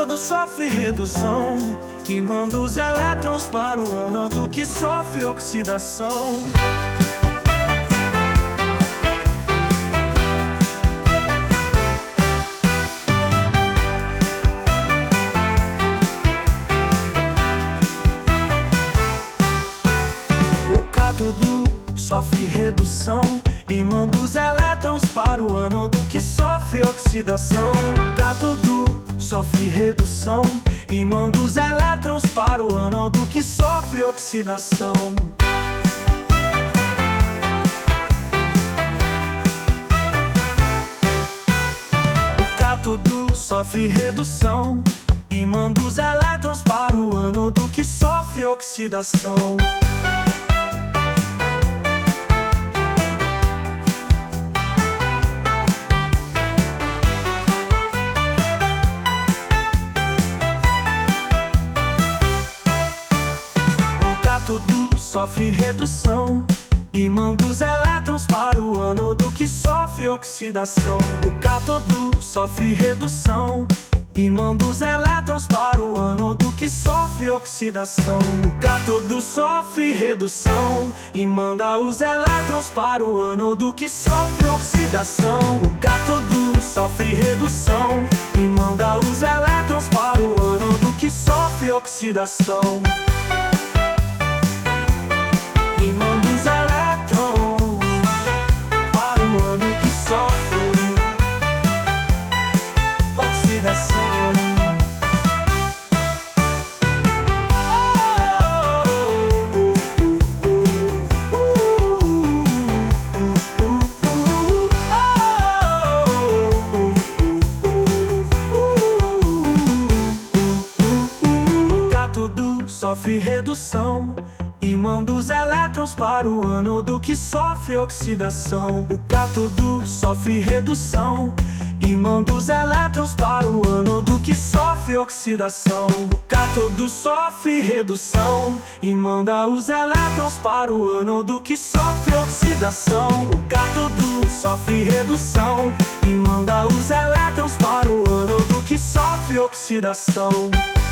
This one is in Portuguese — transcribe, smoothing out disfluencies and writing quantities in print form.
cátodo sofre redução e manda os elétrons para o ânodo que sofre oxidação. O cátodo sofre redução e manda os elétrons para o ânodo que sofre oxidação. O cátodo sofre redução e manda os elétrons para o ânodo que sofre oxidação. O cátodo sofre redução e manda os elétrons para o ânodo que sofre oxidação. O cátodo sofre redução e manda os elétrons para o ânodo que sofre oxidação. O cátodo sofre redução e manda os elétrons para o ânodo que sofre oxidação. O cátodo sofre redução e manda os elétrons para o ânodo que sofre oxidação. O cátodo sofre redução e manda os elétrons para o ânodo que sofre oxidação. E manda os elétrons para o ânodo que sofre oxidação. O cátodo sofre redução e manda os elétrons para o ânodo que sofre oxidação. O cátodo sofre redução e manda os elétrons para o ânodo que sofre oxidação. O cátodo sofre redução e manda os elétrons para o ânodo que sofre oxidação. O cátodo sofre redução e manda os elétrons para o ânodo que sofre oxidação.